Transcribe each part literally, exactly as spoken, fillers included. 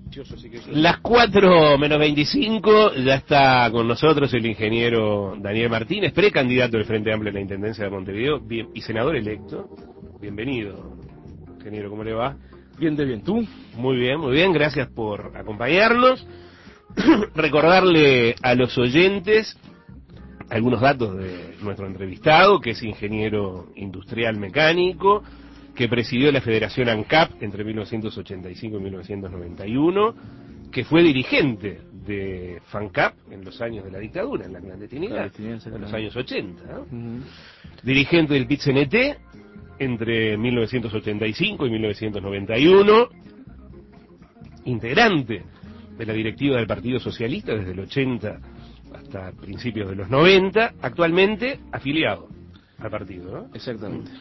Las cuatro menos veinticinco, ya está con nosotros el ingeniero Daniel Martínez, precandidato del Frente Amplio a la Intendencia de Montevideo bien, y senador electo. Bienvenido, ingeniero, ¿cómo le va? Bien, de bien, ¿tú? Muy bien, muy bien, gracias por acompañarnos. Recordarle a los oyentes algunos datos de nuestro entrevistado, que es ingeniero industrial mecánico, que presidió la Federación ANCAP entre mil novecientos ochenta y cinco y mil novecientos noventa y uno, que fue dirigente de FANCAP en los años de la dictadura, en la clandestinidad, en los años ochenta, ¿no? Uh-huh. Dirigente del P I T C N T entre mil novecientos ochenta y cinco y mil novecientos noventa y uno, integrante de la directiva del Partido Socialista desde el ochenta hasta principios de los noventa, actualmente afiliado al partido, ¿no? Exactamente.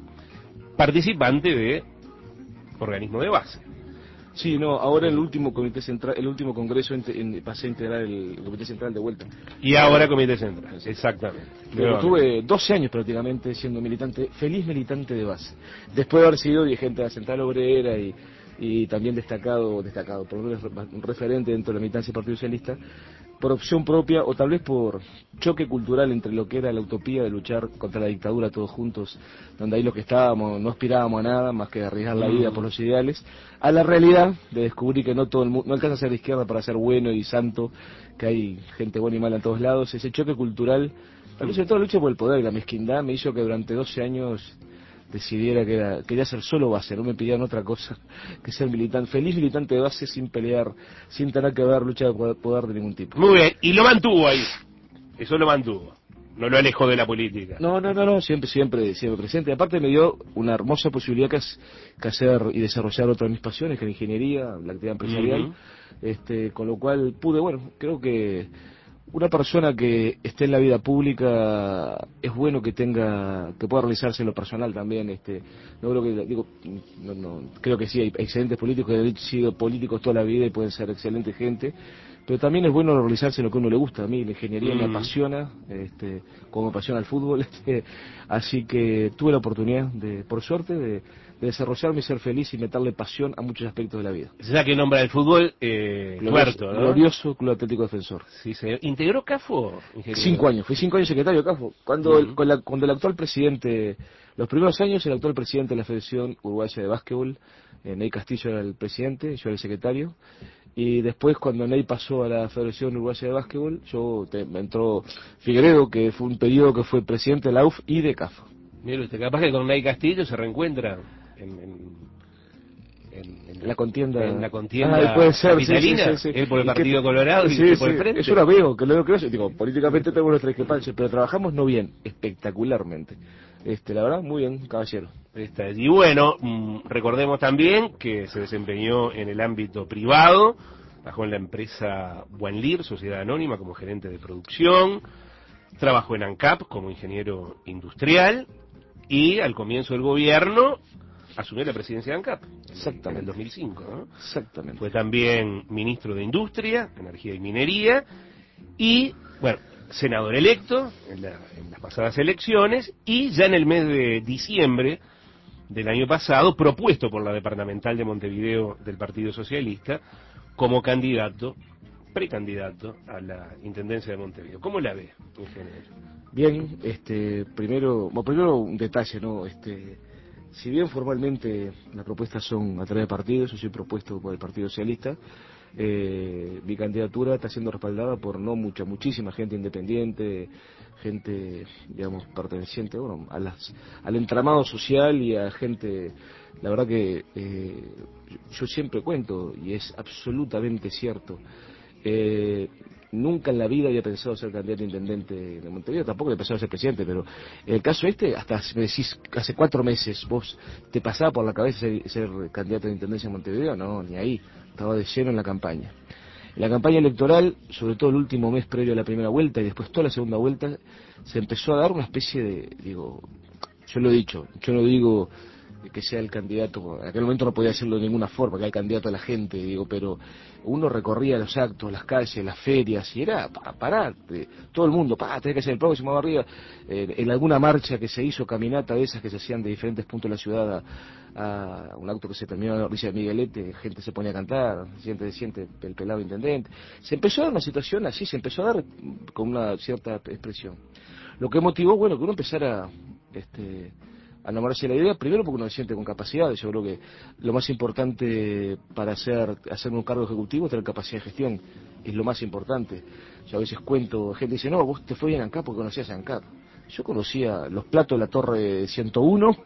Participante de organismo de base. Sí, no, ahora el último comité central, el último congreso en, en, pasé a integrar el, el comité central de vuelta. Y ahora comité central, exactamente. Pero tuve doce años prácticamente siendo militante, feliz militante de base. Después de haber sido dirigente de la Central Obrera y, y también destacado, destacado, por lo menos un referente dentro de la militancia del Partido Socialista, por opción propia o tal vez por choque cultural entre lo que era la utopía de luchar contra la dictadura todos juntos, donde ahí los que estábamos no aspirábamos a nada más que a arriesgar la vida por los ideales, a la realidad de descubrir que no todo el mundo, no alcanza a ser de izquierda para ser bueno y santo, que hay gente buena y mala en todos lados. Ese choque cultural, tal vez sobre todo la lucha por el poder, la mezquindad, me hizo que durante doce años decidiera que era, quería ser solo base, no me pidieran otra cosa que ser militante, feliz militante de base sin pelear, sin tener que ver lucha de poder de ningún tipo. Muy bien, y lo mantuvo ahí, eso lo mantuvo, no lo alejó de la política. No, no, no, no, siempre, siempre, siempre presente. Aparte me dio una hermosa posibilidad que, es, que hacer y desarrollar otra de mis pasiones, que es la ingeniería, la actividad empresarial, uh-huh. este, con lo cual pude, bueno, creo que una persona que esté en la vida pública es bueno que tenga, que pueda realizarse en lo personal también. Este, no creo que, digo, no, no, creo que sí hay excelentes políticos que han sido políticos toda la vida y pueden ser excelente gente, pero también es bueno realizarse en lo que a uno le gusta. A mí la ingeniería mm. me apasiona, este, como me apasiona el fútbol, este, así que tuve la oportunidad de, por suerte, de, de desarrollarme y ser feliz y meterle pasión a muchos aspectos de la vida. Es la que nombra el fútbol, eh, glorioso, Puerto, ¿no? Glorioso Club Atlético Defensor. Sí, señor. ¿Integró CAFO? Ingeniero? Cinco años, fui cinco años secretario de CAFO. Cuando, uh-huh. el, con la, cuando el actual presidente, los primeros años, el actual presidente de la Federación Uruguaya de Básquetbol, eh, Ney Castillo era el presidente, yo era el secretario. Y después, cuando Ney pasó a la Federación Uruguaya de Básquetbol, yo te, me entró Figueredo, que fue un periodo que fue presidente de la U F y de CAFO. Mire usted, capaz que con Ney Castillo se reencuentra en, en, en, en la contienda, en la contienda ah, puede ser, capitalina, sí, sí, sí, sí. él por el ¿Y Partido qué, Colorado y sí, usted sí, por el Frente. Eso lo veo, que lo veo que digo, políticamente tengo nuestra discrepancia, pero trabajamos no bien, espectacularmente. Este, la verdad, muy bien, caballero. Está. Y bueno, mmm, recordemos también que se desempeñó en el ámbito privado, trabajó en la empresa Buenlir, Sociedad Anónima, como gerente de producción, trabajó en ANCAP como ingeniero industrial y al comienzo del gobierno asumió la presidencia de ANCAP en, en el dos mil cinco, ¿no? Exactamente. Fue también ministro de Industria, Energía y Minería y, bueno, senador electo en, la, en las pasadas elecciones y ya en el mes de diciembre del año pasado propuesto por la departamental de Montevideo del Partido Socialista como candidato, precandidato a la Intendencia de Montevideo. ¿Cómo la ve, ingeniero? Bien, este, primero, bueno, primero un detalle, ¿no? Este, si bien formalmente las propuestas son a través de partidos, yo soy propuesto por el Partido Socialista, eh, mi candidatura está siendo respaldada por no mucha, muchísima gente independiente, gente, digamos, perteneciente, bueno, a las, al entramado social y a gente, la verdad que eh, yo siempre cuento, y es absolutamente cierto, eh, nunca en la vida había pensado ser candidato a intendente de Montevideo, tampoco había pensado ser presidente, pero en el caso este, hasta me decís, hace cuatro meses, vos te pasaba por la cabeza ser, ser candidato a intendencia de Montevideo, no, ni ahí, estaba de lleno en la campaña. En la campaña electoral, sobre todo el último mes previo a la primera vuelta y después toda la segunda vuelta, se empezó a dar una especie de, digo, yo lo he dicho, yo no digo que sea el candidato. En aquel momento no podía hacerlo de ninguna forma, que era el candidato a la gente, digo, pero uno recorría los actos, las calles, las ferias, y era para parar, eh, todo el mundo, pa, tenés que hacer el próximo arriba, eh, en alguna marcha que se hizo, caminata de esas que se hacían de diferentes puntos de la ciudad, a, a un acto que se terminó en la orilla de Miguelete, gente se ponía a cantar, siente, siente el pelado intendente, se empezó a dar una situación así, se empezó a dar con una cierta expresión, lo que motivó, bueno, que uno empezara, este, a enamorarse de la idea, primero porque uno se siente con capacidades. Yo creo que lo más importante para hacer, hacer un cargo ejecutivo es tener capacidad de gestión, es lo más importante. Yo a veces cuento, gente dice, no, vos te fue bien a ANCAP porque conocías a ANCAP. Yo conocía los platos de la torre ciento uno,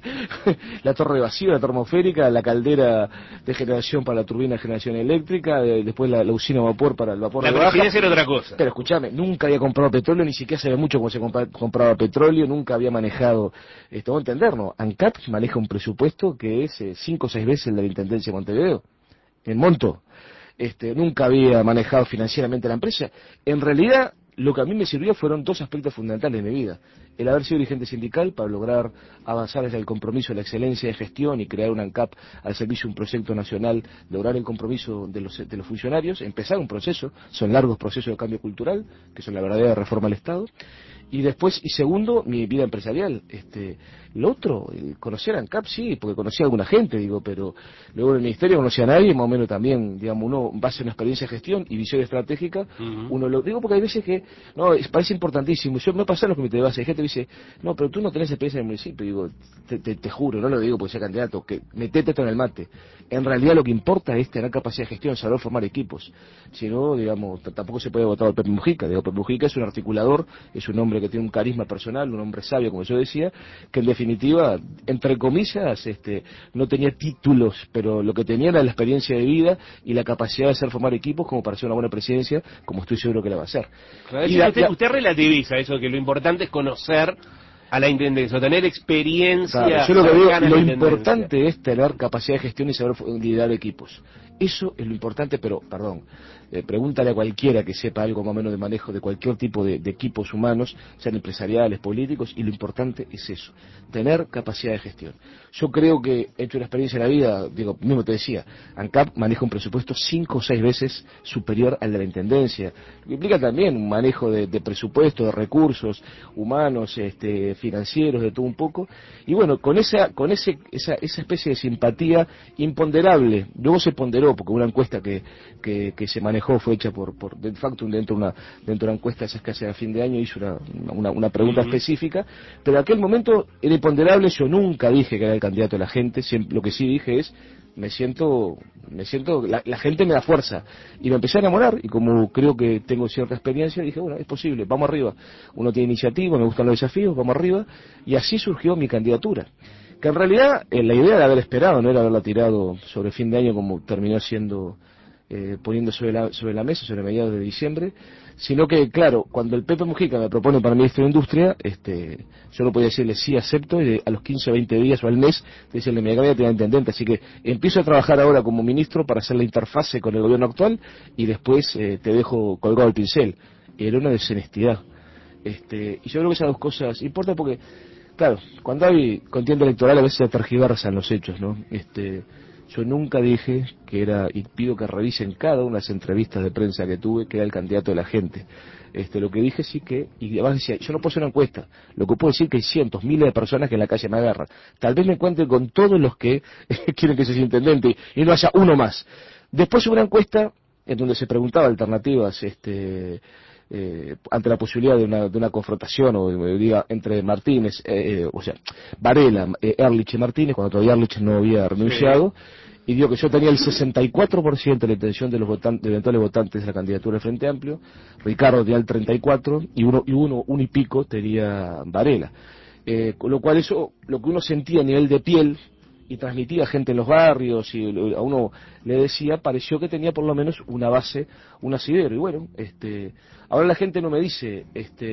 la torre de vacío, la termosférica, la caldera de generación para la turbina de generación eléctrica, eh, después la, la usina de vapor para el vapor la de baja. La presidencia era otra cosa. Pero escúchame, nunca había comprado petróleo, ni siquiera sabía mucho cómo se compra, compraba petróleo, nunca había manejado, esto, vamos a entender, ¿no? ANCAP maneja un presupuesto que es eh, cinco o seis veces el de la Intendencia de Montevideo, en monto. Este, nunca había manejado financieramente la empresa. En realidad, lo que a mí me sirvió fueron dos aspectos fundamentales de mi vida. El haber sido dirigente sindical para lograr avanzar desde el compromiso de la excelencia de gestión y crear una ANCAP al servicio de un proyecto nacional, lograr el compromiso de los, de los funcionarios, empezar un proceso, son largos procesos de cambio cultural, que son la verdadera reforma al Estado, y después, y segundo, mi vida empresarial. Este, lo otro, conocer a ANCAP sí, porque conocía a alguna gente, digo, pero luego en el ministerio no conocía a nadie, más o menos también, digamos, uno basa en una experiencia de gestión y visión estratégica, uh-huh. Uno lo digo porque hay veces que, no, es, parece importantísimo, yo me pasa en los comités de base, hay gente que dice, no, pero tú no tenés experiencia en el municipio, digo, te, te, te juro, no lo digo porque sea candidato, que metete esto en el mate. En realidad lo que importa es tener capacidad de gestión, saber formar equipos, si no, digamos, tampoco se puede votar al Pepe Mujica, digo, Pepe Mujica es un articulador, es un hombre que tiene un carisma personal, un hombre sabio, como yo decía, que en definitiva, entre comillas, este, no tenía títulos, pero lo que tenía era la experiencia de vida y la capacidad de hacer formar equipos como para hacer una buena presidencia, como estoy seguro que la va a hacer. Claro, y la, usted, usted relativiza eso, que lo importante es conocer a la intendencia, o tener experiencia. Claro, yo lo que digo, lo importante es tener capacidad de gestión y saber liderar equipos. Eso es lo importante, pero, perdón, eh, pregúntale a cualquiera que sepa algo más o menos de manejo de cualquier tipo de, de equipos humanos, sean empresariales, políticos, y lo importante es eso, tener capacidad de gestión. Yo creo que he hecho una experiencia en la vida, digo, mismo te decía, ANCAP maneja un presupuesto cinco o seis veces superior al de la Intendencia, lo que implica también un manejo de, de presupuesto, de recursos humanos, este, financieros, de todo un poco, y bueno, con esa, con ese, esa, esa especie de simpatía imponderable, luego se ponderó, porque una encuesta que, que, que se manejó fue hecha por, por de facto dentro de una, dentro de una encuesta esas que hace a fin de año, hizo una, una, una pregunta uh-huh. específica, pero en aquel momento era imponderable, yo nunca dije que era el candidato de la gente, siempre, lo que sí dije es, me siento, me siento, la, la gente me da fuerza, y me empecé a enamorar, y como creo que tengo cierta experiencia, dije, bueno, es posible, vamos arriba, uno tiene iniciativa, me gustan los desafíos, vamos arriba, y así surgió mi candidatura, que en realidad eh, la idea de haber esperado, no era haberla tirado sobre fin de año como terminó siendo, eh, poniendo sobre la, sobre la mesa, sobre mediados de diciembre, sino que, claro, cuando el Pepe Mujica me propone para ministro de Industria, este, yo no podía decirle sí, acepto, y a los quince o veinte días o al mes, decirle, me acabé de tener intendente, así que empiezo a trabajar ahora como ministro para hacer la interfase con el gobierno actual, y después eh, te dejo colgado el pincel. Era una deshonestidad. Este, y yo creo que esas dos cosas importan porque, claro, cuando hay contienda electoral a veces se tergiversan los hechos, ¿no? Este, yo nunca dije que era, y pido que revisen cada una de las entrevistas de prensa que tuve, que era el candidato de la gente. Este, lo que dije sí que, y además decía, yo no puedo hacer una encuesta, lo que puedo decir que hay cientos, miles de personas que en la calle me agarran. Tal vez me encuentre con todos los que quieren que sea intendente y no haya uno más. Después hubo una encuesta en donde se preguntaba alternativas, este, Eh, ante la posibilidad de una, de una confrontación o diga entre Martínez, eh, eh, o sea, Varela, eh, Ehrlich y Martínez, cuando todavía Ehrlich no había renunciado, sí. Y digo que yo tenía el sesenta y cuatro por ciento de la intención de los votantes, de eventuales votantes de la candidatura del Frente Amplio, Ricardo tenía el treinta y cuatro y uno y uno, uno y pico tenía Varela, eh, con lo cual eso, lo que uno sentía a nivel de piel y transmitía a gente en los barrios y a uno le decía, pareció que tenía por lo menos una base, un asidero. Y bueno, este, ahora la gente no me dice,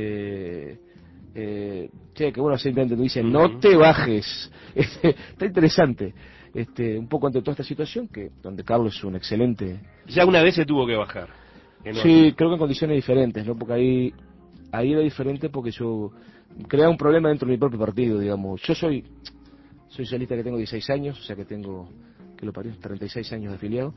este, eh, che, que bueno, simplemente me dice, uh-huh. no te bajes. Este, está interesante, este, un poco ante toda esta situación, que donde Carlos es un excelente. Ya una vez se tuvo que bajar. Que no sí, creo que en condiciones diferentes, ¿no? Porque ahí, ahí era diferente porque yo creaba un problema dentro de mi propio partido, digamos. Yo soy soy socialista que tengo dieciséis años, o sea que tengo, que lo parió, treinta y seis años de afiliado.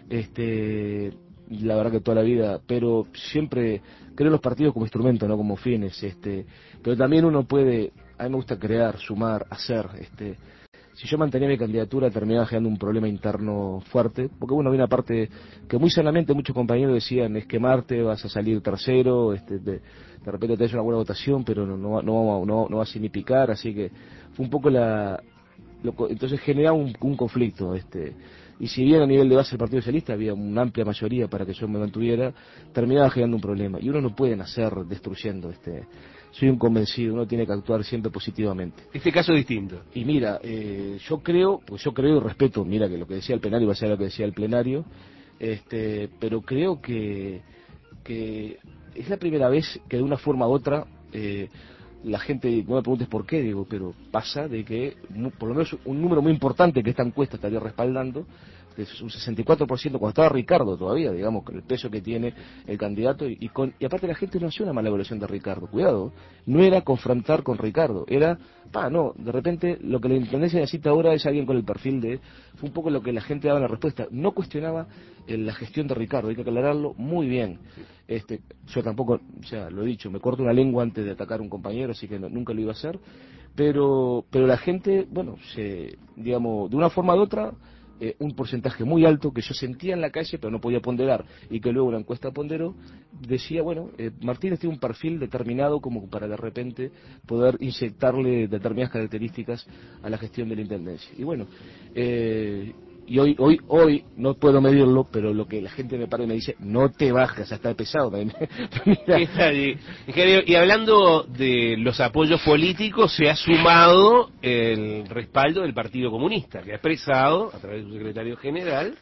Este, la verdad que toda la vida, pero siempre creo en los partidos como instrumento, no como fines. Este, pero también uno puede, a mí me gusta crear, sumar, hacer. Este, si yo mantenía mi candidatura terminaba generando un problema interno fuerte, porque bueno, había una parte que muy sanamente muchos compañeros decían, es quemarte, vas a salir tercero, este, de, de repente tenés una buena votación, pero no, no, no, no, no va a significar, así que fue un poco la... Lo, entonces generaba un, un conflicto, este, y si bien a nivel de base del Partido Socialista había una amplia mayoría para que yo me mantuviera, terminaba generando un problema, y uno no puede nacer destruyendo, este, soy un convencido, uno tiene que actuar siempre positivamente. Este caso es distinto. Y mira, eh, yo creo, pues yo creo y respeto, mira que lo que decía el plenario va a ser lo que decía el plenario, este, pero creo que, que es la primera vez que de una forma u otra, eh, la gente, no me preguntes por qué, digo, pero pasa de que por lo menos un número muy importante que esta encuesta estaría respaldando, es un sesenta y cuatro por ciento cuando estaba Ricardo todavía, digamos, con el peso que tiene el candidato, y, y, con, y aparte la gente no hacía una mala evaluación de Ricardo, cuidado, no era confrontar con Ricardo, era, pa, no, de repente lo que la Intendencia necesita ahora es alguien con el perfil de, fue un poco lo que la gente daba en la respuesta, no cuestionaba eh, la gestión de Ricardo, hay que aclararlo muy bien. Este, yo tampoco, o sea, lo he dicho, me corto una lengua antes de atacar a un compañero, así que no, nunca lo iba a hacer, pero, pero la gente, bueno, se, digamos, de una forma u otra, eh, un porcentaje muy alto que yo sentía en la calle, pero no podía ponderar, y que luego la encuesta ponderó, decía, bueno, eh, Martínez tiene un perfil determinado como para de repente poder inyectarle determinadas características a la gestión de la Intendencia. Y bueno, eh, y hoy, hoy, hoy, no puedo medirlo, pero lo que la gente me para y me dice, no te bajas, hasta pesado. Mira. Ingeniero, y hablando de los apoyos políticos, se ha sumado el respaldo del Partido Comunista, que ha expresado, a través de su secretario general,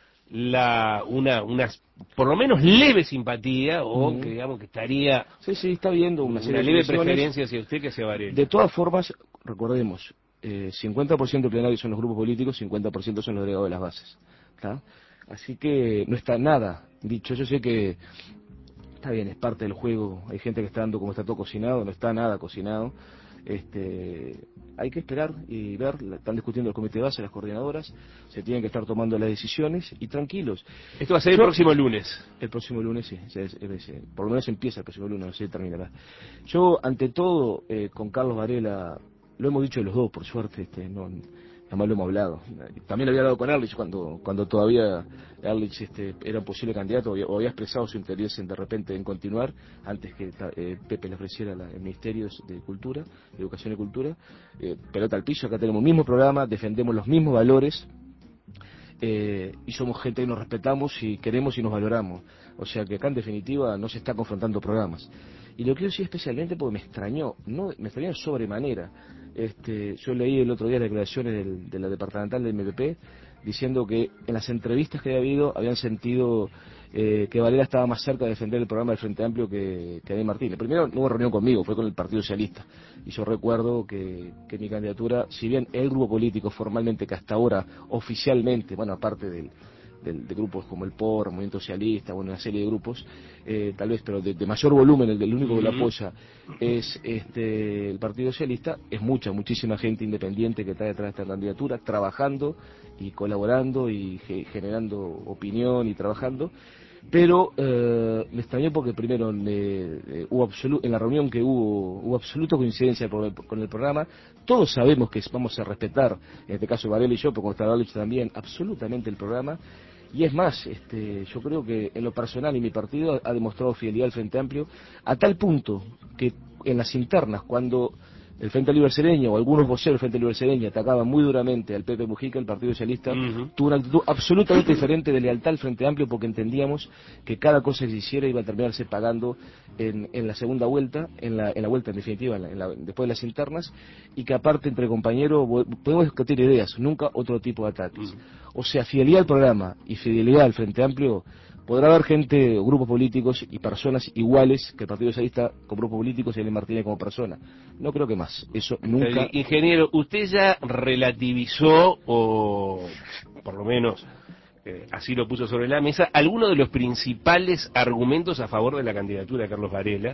la una unas por lo menos leve simpatía, o mm. que digamos que estaría... Sí, sí, está viendo una, una leve preferencia hacia usted que hacia Varela. De todas formas, recordemos, eh, cincuenta por ciento plenario son los grupos políticos, cincuenta por ciento son los delegados de las bases. ¿Tá? Así que no está nada dicho. Yo sé que está bien, es parte del juego. Hay gente que está dando como está todo cocinado, no está nada cocinado. Este, hay que esperar y ver, están discutiendo el comité de base, las coordinadoras, se tienen que estar tomando las decisiones y tranquilos. Esto va a ser el Yo, próximo lunes. El próximo lunes, sí, es, es, es, por lo menos empieza el próximo lunes, no sé si terminará. Yo, ante todo, eh, con Carlos Varela, lo hemos dicho los dos, por suerte, este, no, jamás lo hemos hablado. También lo había hablado con Erlich cuando, cuando todavía Erlich este, era un posible candidato o había expresado su interés en de repente en continuar antes que eh, Pepe le ofreciera la, el Ministerio de Cultura, Educación y Cultura. Eh, pelota al piso, acá tenemos el mismo programa, defendemos los mismos valores eh, y somos gente que nos respetamos y queremos y nos valoramos. O sea que acá en definitiva no se está confrontando programas. Y lo quiero decir especialmente porque me extrañó, no, me extrañó sobremanera. Este, yo leí el otro día las declaraciones del, de la departamental del M P P diciendo que en las entrevistas que había habido habían sentido eh, que Varela estaba más cerca de defender el programa del Frente Amplio que, que Daniel Martínez. Primero no hubo reunión conmigo, fue con el Partido Socialista. Y yo recuerdo que, que mi candidatura, si bien el grupo político formalmente que hasta ahora oficialmente, bueno, aparte del De, de grupos como el P O R, Movimiento Socialista, bueno, una serie de grupos, eh, tal vez, pero de, de mayor volumen, el, el único que lo apoya es este el Partido Socialista, es mucha, muchísima gente independiente que está detrás de esta candidatura, trabajando y colaborando y ge, generando opinión y trabajando, pero eh, me extrañó porque primero eh, hubo absolu- en la reunión que hubo, hubo absoluta coincidencia con el, con el programa, todos sabemos que vamos a respetar, en este caso Varela y yo, pero con Stardalich también, absolutamente el programa. Y es más, este, yo creo que en lo personal y mi partido ha demostrado fidelidad al Frente Amplio a tal punto que en las internas, cuando el Frente Libre Sereño o algunos voceros del Frente Libre Sereño atacaban muy duramente al Pepe Mujica, el Partido Socialista, uh-huh. tuvo una actitud absolutamente diferente de lealtad al Frente Amplio porque entendíamos que cada cosa que se hiciera iba a terminarse pagando en, en la segunda vuelta, en la, en la vuelta en definitiva, en la, en la, después de las internas, y que aparte entre compañeros podemos discutir ideas, nunca otro tipo de ataques. Uh-huh. O sea, fidelidad al programa y fidelidad al Frente Amplio. Podrá haber gente, grupos políticos y personas iguales que el Partido Socialista con grupos políticos y Daniel Martínez como persona. No creo que más. Eso nunca... Ingeniero, usted ya relativizó, o por lo menos eh, así lo puso sobre la mesa, algunos de los principales argumentos a favor de la candidatura de Carlos Varela,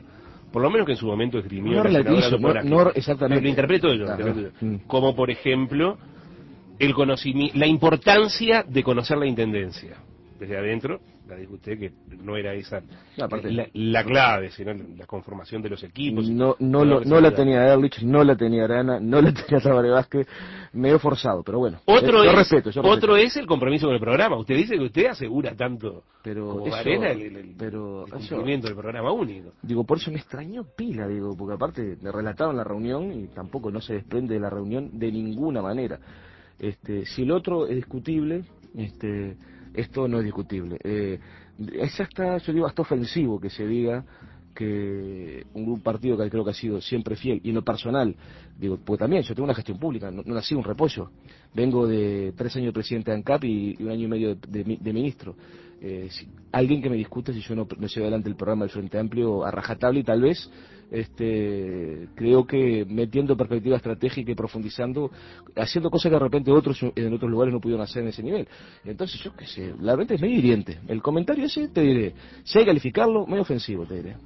por lo menos que en su momento esgrimió No la senadora relativizo, Tupora, no, no que- exactamente. lo interpreto yo, lo Claro. interpreto yo. Mm. Como por ejemplo el conocimiento, la importancia de conocer la intendencia desde adentro. La dijo usted que no era esa No, aparte- la, la clave, sino la conformación de los equipos. No, no, lo- no la tenía Erlich, no la tenía Arana, no la tenía Tabaré Vázquez, me he forzado, pero bueno. Otro, yo es, respeto, yo otro respeto. es el compromiso con el programa. Usted dice que usted asegura tanto Pero como eso- Varela el, el- el- pero el eso- cumplimiento del programa único. Digo, por eso me extrañó pila, digo, porque aparte me relataron la reunión y tampoco no se desprende de la reunión de ninguna manera. Este, si el otro es discutible, este, esto no es discutible. Eh, es hasta, yo digo, hasta ofensivo que se diga que un partido que creo que ha sido siempre fiel, y en lo personal, digo, pues también yo tengo una gestión pública, no, no nací un repollo, vengo de tres años de presidente de ANCAP y, y un año y medio de, de, de ministro. Eh, si, alguien que me discute si yo no, no llevo adelante el programa del Frente Amplio a rajatabla, y tal vez este creo que metiendo perspectiva estratégica y profundizando, haciendo cosas que de repente otros en otros lugares no pudieron hacer en ese nivel. Entonces yo qué sé, la verdad es medio hiriente. El comentario ese, te diré, si hay que calificarlo, medio ofensivo, te diré.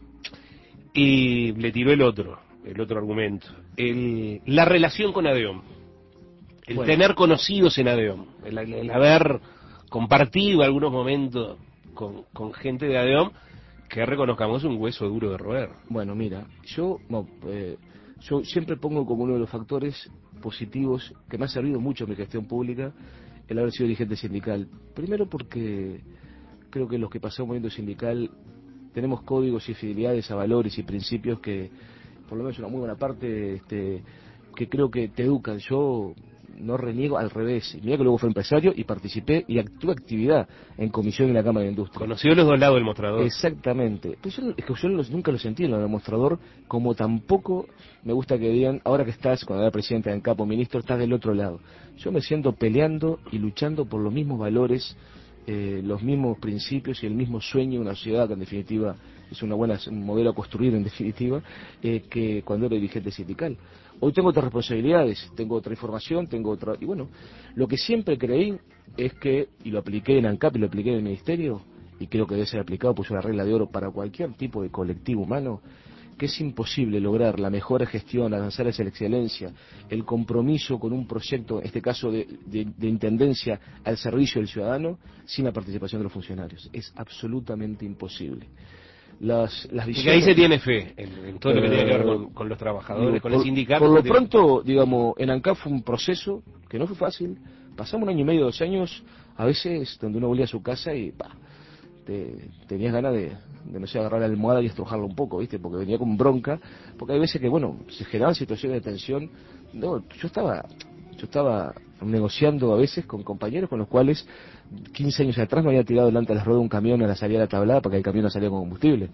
Y le tiró el otro, el otro argumento. El, la relación con ADEOM. El Bueno. tener conocidos en ADEOM. El, el- el haber compartido algunos momentos con, con gente de ADEOM que reconozcamos un hueso duro de roer. Bueno, mira, yo, no, eh, yo siempre pongo como uno de los factores positivos que me ha servido mucho en mi gestión pública el haber sido dirigente sindical. Primero porque creo que los que pasamos movimiento sindical tenemos códigos y fidelidades a valores y principios que, por lo menos una muy buena parte, este, que creo que te educan. Yo no reniego, al revés. Mira que luego fui empresario y participé y tuve actividad en comisión en la Cámara de Industria. Conoció los dos lados del mostrador. Exactamente. Pero yo, es que yo los- nunca lo sentí en el demostrador, como tampoco me gusta que digan, ahora que estás, cuando era presidente de ANCAP o ministro, estás del otro lado. Yo me siento peleando y luchando por los mismos valores, eh, los mismos principios y el mismo sueño de una sociedad que en definitiva es una buena, un modelo a construir en definitiva, eh, que cuando era dirigente sindical. Hoy tengo otras responsabilidades, tengo otra información, tengo otra... Y bueno, lo que siempre creí es que, y lo apliqué en ANCAP y lo apliqué en el Ministerio, y creo que debe ser aplicado, pues una regla de oro para cualquier tipo de colectivo humano, que es imposible lograr la mejor gestión, avanzar hacia la excelencia, el compromiso con un proyecto, en este caso de, de, de intendencia al servicio del ciudadano, sin la participación de los funcionarios. Es absolutamente imposible. Las, las Y visiones... que ahí se tiene fe, en, en todo lo que tiene que ver Eh, con, con los trabajadores, Digo, con por, el sindicato. por lo se tiene- pronto, digamos, en ANCAP fue un proceso que no fue fácil. Pasamos un año y medio, dos años, a veces donde uno volvía a su casa y pa, te, tenías ganas de, de, no sé, agarrar la almohada y estrujarla un poco, ¿viste? Porque venía con bronca, porque hay veces que, bueno, se generaban situaciones de tensión. No, yo estaba, yo estaba negociando a veces con compañeros con los cuales quince años atrás me había tirado delante de las ruedas de un camión a la salida de la tablada para que el camión no salía con combustible.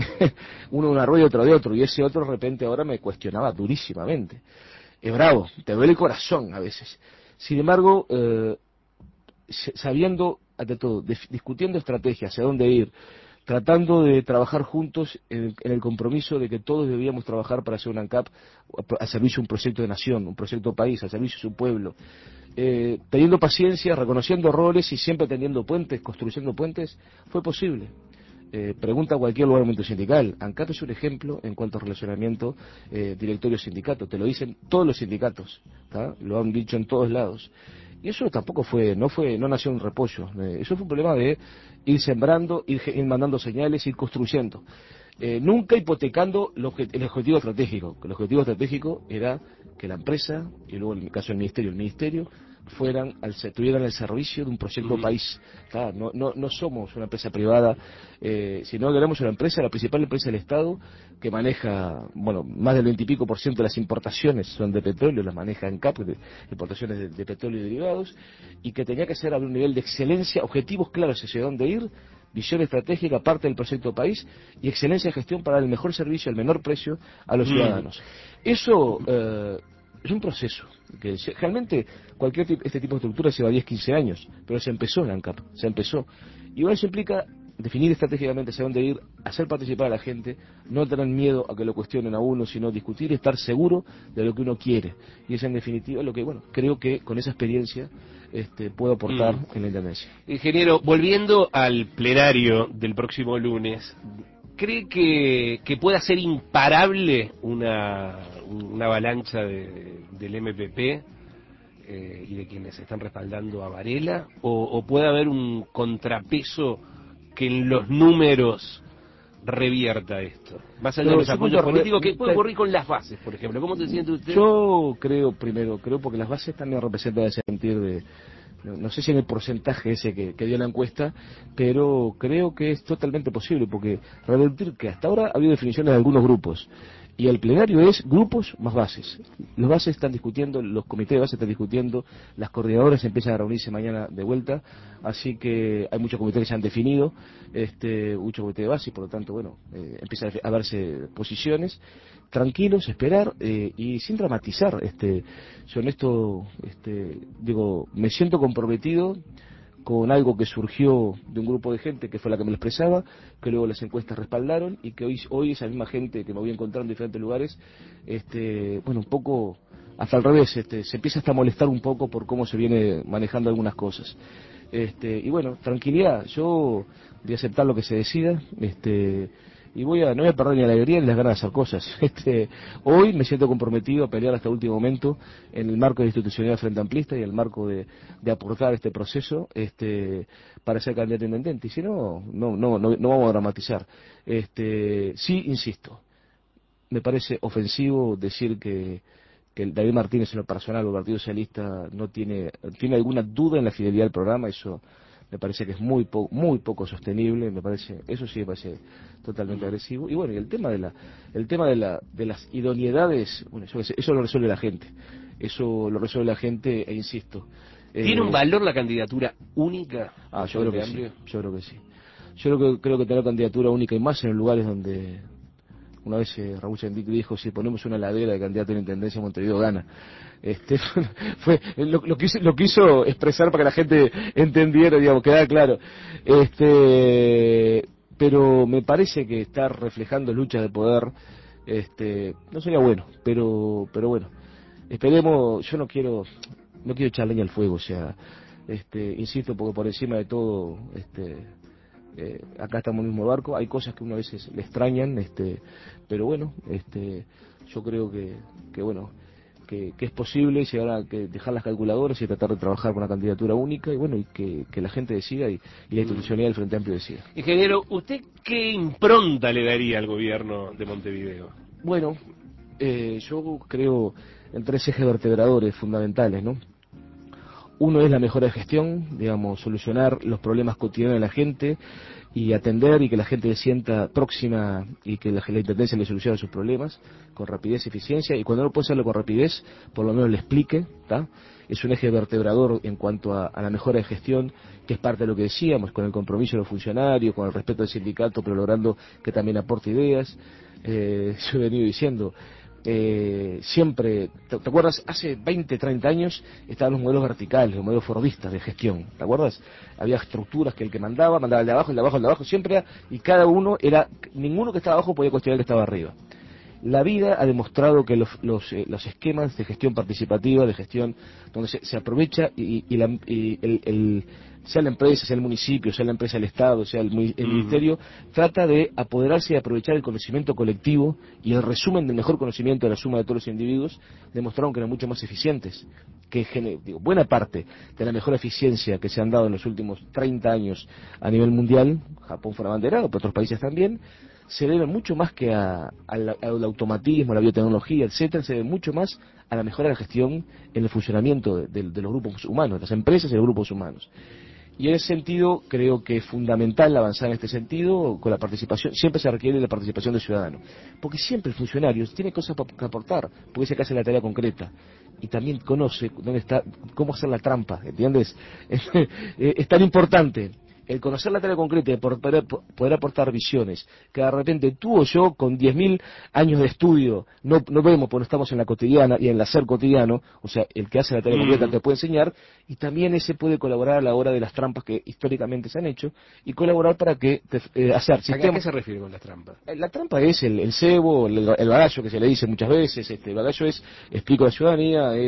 Uno de una rueda y otro de otro, y ese otro de repente ahora me cuestionaba durísimamente. Es bravo, te duele el corazón a veces. Sin embargo, eh, sabiendo, ante todo, discutiendo estrategias, hacia dónde ir, tratando de trabajar juntos en, en el compromiso de que todos debíamos trabajar para hacer una ANCAP a servicio de un proyecto de nación, un proyecto país, a servicio de su pueblo, eh, teniendo paciencia, reconociendo errores y siempre teniendo puentes, construyendo puentes, fue posible. Eh, pregunta a cualquier lugar del movimiento sindical. ANCAP es un ejemplo en cuanto a relacionamiento eh, directorio-sindicato. Te lo dicen todos los sindicatos, ¿tá? Lo han dicho en todos lados. Y eso tampoco fue, no fue, no nació un repollo. Eh, eso fue un problema de ir sembrando, ir, ir mandando señales, ir construyendo. Eh, nunca hipotecando el, objet, el objetivo estratégico. Que el objetivo estratégico era que la empresa, y luego en el caso del ministerio, el ministerio, fueran al, estuvieran al servicio de un proyecto Uh-huh. país. Claro, no, no, no somos una empresa privada, eh, sino que queremos una empresa, la principal empresa del Estado, que maneja, bueno, más del veintipico por ciento de las importaciones son de petróleo, las maneja ANCAP, de importaciones de, de petróleo y derivados, y que tenía que ser a un nivel de excelencia, objetivos claros hacia dónde ir, visión estratégica, parte del proyecto país, y excelencia de gestión para dar el mejor servicio al menor precio a los Mm. ciudadanos. Eso eh, es un proceso, que se- realmente cualquier tipo, este tipo de estructura lleva diez, quince años, pero se empezó en ANCAP, se empezó. Y bueno, eso implica definir estratégicamente hacia dónde ir, hacer participar a la gente, no tener miedo a que lo cuestionen a uno, sino discutir y estar seguro de lo que uno quiere. Y es en definitiva lo que, bueno, creo que con esa experiencia este, puedo aportar Mm. en la Intendencia. Ingeniero, volviendo al plenario del próximo lunes, cree que, que pueda ser imparable una, una avalancha de, del M P P eh, y de quienes están respaldando a Varela? ¿O, o puede haber un contrapeso que en los números revierta esto? Más allá de los apoyos políticos, ¿qué puede ocurrir con las bases, por ejemplo? ¿Cómo se siente usted? Yo creo, primero, creo porque las bases también representan ese sentido de... No, no sé si en el porcentaje ese que, que dio la encuesta, pero creo que es totalmente posible, porque revertir que hasta ahora ha habido definiciones de algunos grupos, y el plenario es grupos más bases. Los bases están discutiendo, los comités de base están discutiendo, las coordinadoras empiezan a reunirse mañana de vuelta, así que hay muchos comités que se han definido, este, muchos comités de base, y por lo tanto, bueno, eh, empiezan a verse posiciones. Tranquilos, esperar eh, y sin dramatizar. Este, yo en esto, este, digo, me siento comprometido con algo que surgió de un grupo de gente que fue la que me lo expresaba, que luego las encuestas respaldaron y que hoy, hoy esa misma gente que me voy a encontrar en diferentes lugares, este, bueno, un poco hasta al revés, este, se empieza hasta a molestar un poco por cómo se viene manejando algunas cosas. Este, y bueno, tranquilidad, yo voy a aceptar lo que se decida, este, y voy a, no voy a perder ni la alegría ni las ganas de hacer cosas. Este, hoy me siento comprometido a pelear hasta el último momento en el marco de institucionalidad frente amplista y en el marco de, de aportar este proceso este, para ser candidato a intendente. Y si no, no, no, no, no vamos a dramatizar. Este, sí, insisto, me parece ofensivo decir que, que el David Martínez en lo personal o el Partido Socialista no tiene, tiene alguna duda en la fidelidad del programa. Eso me parece que es muy po muy poco sostenible, me parece, eso sí me parece totalmente agresivo. Y bueno, y el tema de la el tema de la de las idoneidades, bueno, eso, eso lo resuelve la gente. Eso lo resuelve la gente e insisto. ¿Tiene eh, un valor la candidatura única? Ah, yo creo que sí. Yo creo que sí. Yo creo que creo que tener candidatura única y más en los lugares donde una vez eh, Raúl Sendic dijo, si ponemos una ladera de candidato a la intendencia, Montevideo gana. Este, fue lo, lo, quiso, lo quiso expresar para que la gente entendiera, digamos, quedara claro. Este, pero me parece que estar reflejando luchas de poder, este, no sería bueno, pero, pero bueno, esperemos. Yo no quiero, no quiero echar leña al fuego, o sea, este, insisto, porque por encima de todo, este, Eh, acá estamos en el mismo barco, hay cosas que uno a veces le extrañan, este, pero bueno, este, yo creo que, que bueno, que, que es posible llegar a que dejar las calculadoras y tratar de trabajar con una candidatura única y bueno, y que, que la gente decida y, y la institucionalidad del Frente Amplio decida. Ingeniero, ¿usted qué impronta le daría al gobierno de Montevideo? Bueno, eh, yo creo en tres ejes vertebradores fundamentales, ¿no? Uno es la mejora de gestión, digamos, solucionar los problemas cotidianos de la gente y atender y que la gente se sienta próxima y que la, la intendencia le solucione sus problemas con rapidez y eficiencia. Y cuando no puede hacerlo con rapidez, por lo menos le explique, ¿tá? Es un eje vertebrador en cuanto a, a la mejora de gestión, que es parte de lo que decíamos, con el compromiso de los funcionarios, con el respeto del sindicato, pero logrando que también aporte ideas. Eh, yo he venido diciendo, Eh, siempre, ¿te, ¿te acuerdas? Hace veinte, treinta años estaban los modelos verticales, los modelos fordistas de gestión, ¿te acuerdas? Había estructuras que el que mandaba, mandaba el de abajo, el de abajo, el de abajo, siempre era, y cada uno era, ninguno que estaba abajo podía cuestionar el que estaba arriba. La vida ha demostrado que los, los, eh, los esquemas de gestión participativa, de gestión donde se, se aprovecha y, y, la, y el, el, sea la empresa, sea el municipio, sea la empresa del Estado, sea el, el uh-huh. ministerio, trata de apoderarse y aprovechar el conocimiento colectivo y el resumen del mejor conocimiento de la suma de todos los individuos, demostraron que eran mucho más eficientes, que digo, buena parte de la mejor eficiencia que se han dado en los últimos treinta años a nivel mundial, Japón fue abanderado, pero otros países también, se debe mucho más que a, al, al automatismo, a la biotecnología, etcétera, se debe mucho más a la mejora de la gestión en el funcionamiento de, de, de los grupos humanos, de las empresas y de los grupos humanos. Y en ese sentido creo que es fundamental avanzar en este sentido con la participación, siempre se requiere la participación del ciudadano, porque siempre el funcionario tiene cosas que aportar, porque es el que hace la tarea concreta y también conoce dónde está, cómo hacer la trampa, ¿entiendes? Es tan importante el conocer la tarea concreta y poder, poder aportar visiones, que de repente tú o yo con diez mil años de estudio no, no vemos porque no estamos en la cotidiana y en el hacer cotidiano, o sea, el que hace la tarea mm. concreta te puede enseñar, y también ese puede colaborar a la hora de las trampas que históricamente se han hecho, y colaborar para que te, eh, hacer sistemas. ¿A qué se refiere con las trampas? La trampa es el, el cebo, el, el bagallo que se le dice muchas veces, este, el bagallo es, explico a la ciudadanía, es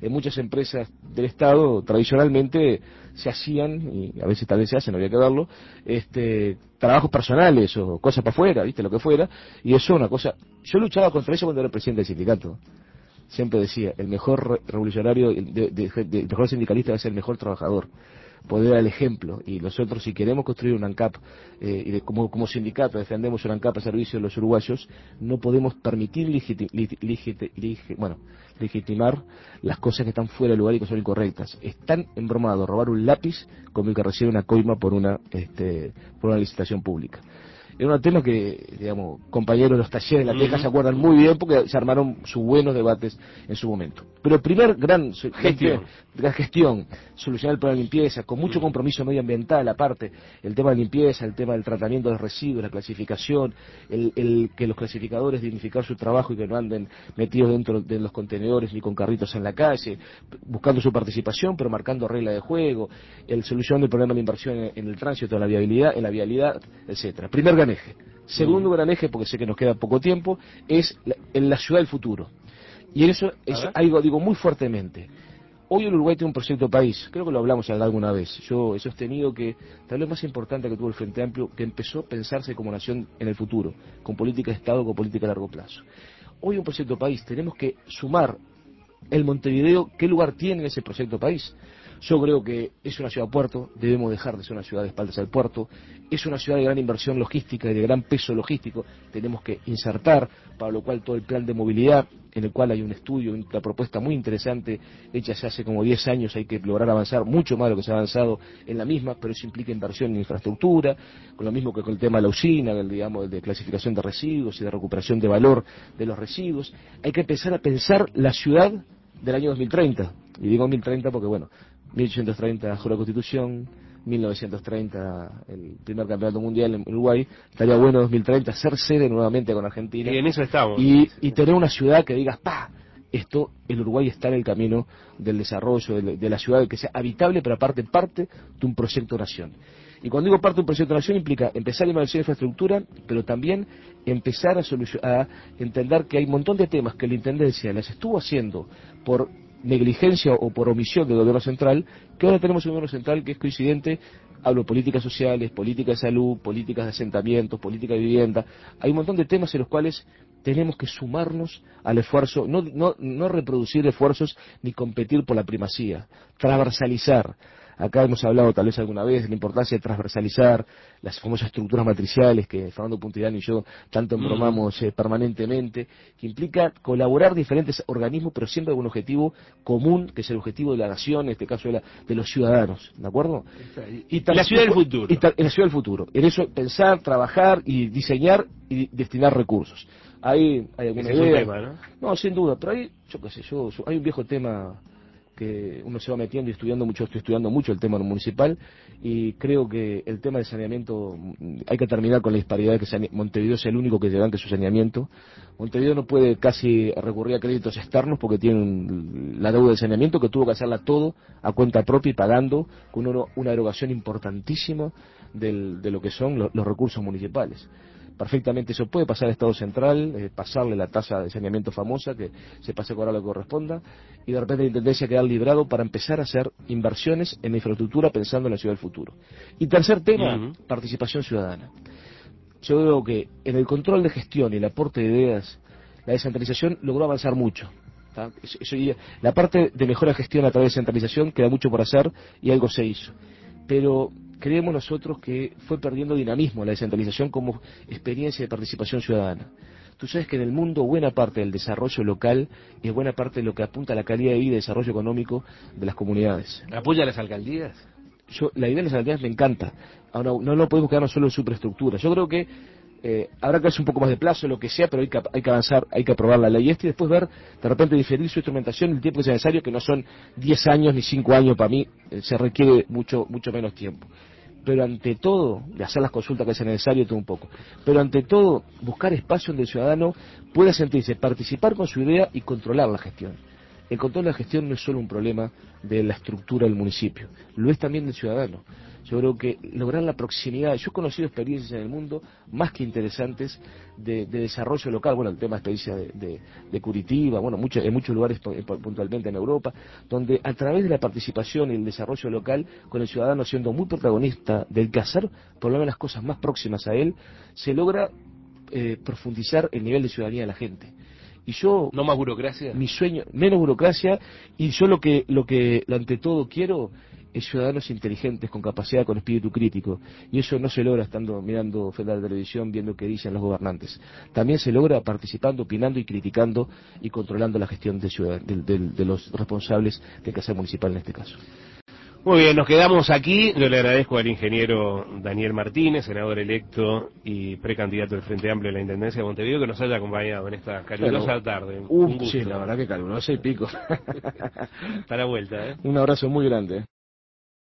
en muchas empresas del Estado tradicionalmente se hacían, y a veces tal vez se hacen, no había que verlo, este, trabajos personales o cosas para afuera, ¿viste? Lo que fuera, y eso es una cosa... Yo luchaba contra eso cuando era presidente del sindicato. Siempre decía, el mejor revolucionario, de, de, de, de, el mejor sindicalista va a ser el mejor trabajador. Poder dar el ejemplo, y nosotros si queremos construir un ANCAP eh, y de, como, como sindicato defendemos un ANCAP a servicio de los uruguayos, no podemos permitir legiti, legiti, legiti, bueno, legitimar las cosas que están fuera de lugar y que son incorrectas. Es tan embromado robar un lápiz como el que recibe una coima por una, este, por una licitación pública. Era un tema que, digamos, compañeros de los talleres de La Teja se acuerdan muy bien porque se armaron sus buenos debates en su momento. Pero el primer gran gestión, gran gestión, solucionar el problema de limpieza, con mucho compromiso medioambiental aparte, el tema de limpieza, el tema del tratamiento de residuos, la clasificación, el, el que los clasificadores dignificar su trabajo y que no anden metidos dentro de los contenedores ni con carritos en la calle, buscando su participación pero marcando reglas de juego, el solución del problema de la inversión en, en el tránsito, en la viabilidad, en la vialidad, etcétera. Primer gran eje. Segundo gran eje, porque sé que nos queda poco tiempo, es la, en la ciudad del futuro. Y en eso, eso algo digo muy fuertemente. Hoy el Uruguay tiene un proyecto país, creo que lo hablamos alguna vez. Yo he sostenido que tal vez más importante que tuvo el Frente Amplio, que empezó a pensarse como nación en el futuro, con política de Estado, con política a largo plazo. Hoy un proyecto país, tenemos que sumar el Montevideo, ¿qué lugar tiene ese proyecto país? Yo creo que es una ciudad puerto, debemos dejar de ser una ciudad de espaldas al puerto, es una ciudad de gran inversión logística y de gran peso logístico, tenemos que insertar, para lo cual todo el plan de movilidad, en el cual hay un estudio, una propuesta muy interesante, hecha hace como diez años, hay que lograr avanzar mucho más de lo que se ha avanzado en la misma, pero eso implica inversión en infraestructura, con lo mismo que con el tema de la usina, del, digamos, de clasificación de residuos y de recuperación de valor de los residuos. Hay que empezar a pensar la ciudad del año dos mil treinta, y digo dos mil treinta porque, bueno, mil ochocientos treinta juró la Constitución, mil novecientos treinta el primer campeonato mundial en Uruguay, estaría bueno dos mil treinta ser sede nuevamente con Argentina. Y en eso estamos. Y, y tener una ciudad que digas, ¡pa! Esto, el Uruguay está en el camino del desarrollo, de, de la ciudad, que sea habitable, pero aparte parte de un proyecto nación. Y cuando digo parte de un proyecto nación implica empezar a inversión en infraestructura, pero también empezar a, a entender que hay un montón de temas que la Intendencia las estuvo haciendo por negligencia o por omisión del gobierno central, que ahora tenemos un gobierno central que es coincidente, hablo de políticas sociales, políticas de salud, políticas de asentamientos, política de vivienda, hay un montón de temas en los cuales tenemos que sumarnos al esfuerzo, no, no, no reproducir esfuerzos ni competir por la primacía, transversalizar. Acá hemos hablado tal vez alguna vez de la importancia de transversalizar las famosas estructuras matriciales que Fernando Puntirán y yo tanto embromamos eh, permanentemente, que implica colaborar diferentes organismos, pero siempre con un objetivo común, que es el objetivo de la nación, en este caso de, la, de los ciudadanos, ¿de acuerdo? Y tal, la ciudad del futuro. Y tal, en la ciudad del futuro. En eso pensar, trabajar y diseñar y destinar recursos. Ahí hay alguna Ese idea. es un tema, ¿no? No, sin duda, pero ahí, yo qué sé, yo, yo, hay un viejo tema que uno se va metiendo y estudiando mucho, estoy estudiando mucho el tema municipal y creo que el tema del saneamiento, hay que terminar con la disparidad de que Montevideo es el único que lleva que su saneamiento. Montevideo no puede casi recurrir a créditos externos porque tiene la deuda de saneamiento que tuvo que hacerla todo a cuenta propia y pagando con uno, una erogación importantísima del, de lo que son los, los recursos municipales. Perfectamente eso puede pasar al Estado Central, eh, pasarle la tasa de saneamiento famosa, que se pase a cobrar lo que corresponda, y de repente la Intendencia quedar librado para empezar a hacer inversiones en la infraestructura pensando en la ciudad del futuro. Y tercer tema, uh-huh. participación ciudadana. Yo creo que en el control de gestión y el aporte de ideas, la descentralización logró avanzar mucho. Eso, eso, la parte de mejora de gestión a través de descentralización queda mucho por hacer y algo se hizo. Pero creemos nosotros que fue perdiendo dinamismo la descentralización como experiencia de participación ciudadana. Tú sabes que en el mundo buena parte del desarrollo local es buena parte de lo que apunta a la calidad de vida y desarrollo económico de las comunidades. ¿Apoya a las alcaldías? Yo, la idea de las alcaldías me encanta. Ahora, no lo podemos quedarnos solo en superestructura. Yo creo que eh, habrá que hacer un poco más de plazo, lo que sea, pero hay que, hay que avanzar, hay que aprobar la ley esta y después ver, de repente, diferir su instrumentación el tiempo que sea necesario, que no son diez años ni cinco años para mí, eh, se requiere mucho, mucho menos tiempo. Pero ante todo, de hacer las consultas que sea necesario, todo un poco, pero ante todo, buscar espacio donde el ciudadano pueda sentirse, participar con su idea y controlar la gestión. El control de la gestión no es solo un problema de la estructura del municipio, lo es también del ciudadano. Yo creo que lograr la proximidad, yo he conocido experiencias en el mundo más que interesantes de, de desarrollo local, bueno, el tema de experiencia de, de, de Curitiba, bueno, mucho, en muchos lugares puntualmente en Europa, donde a través de la participación y el desarrollo local, con el ciudadano siendo muy protagonista del quehacer, por lo menos las cosas más próximas a él, se logra eh, profundizar el nivel de ciudadanía de la gente. Y yo, no más burocracia, mi sueño, menos burocracia, y yo lo que, lo que ante todo quiero es ciudadanos inteligentes, con capacidad, con espíritu crítico, y eso no se logra estando mirando frente a la televisión, viendo qué dicen los gobernantes. También se logra participando, opinando y criticando y controlando la gestión de, ciudad, de, de, de los responsables del quehacer municipal en este caso. Muy bien, nos quedamos aquí. Yo le agradezco al ingeniero Daniel Martínez, senador electo y precandidato del Frente Amplio de la Intendencia de Montevideo, que nos haya acompañado en esta calurosa bueno, tarde. Un, Un gusto. sí, la verdad que calurosa y pico. Hasta la vuelta, ¿eh? Un abrazo muy grande.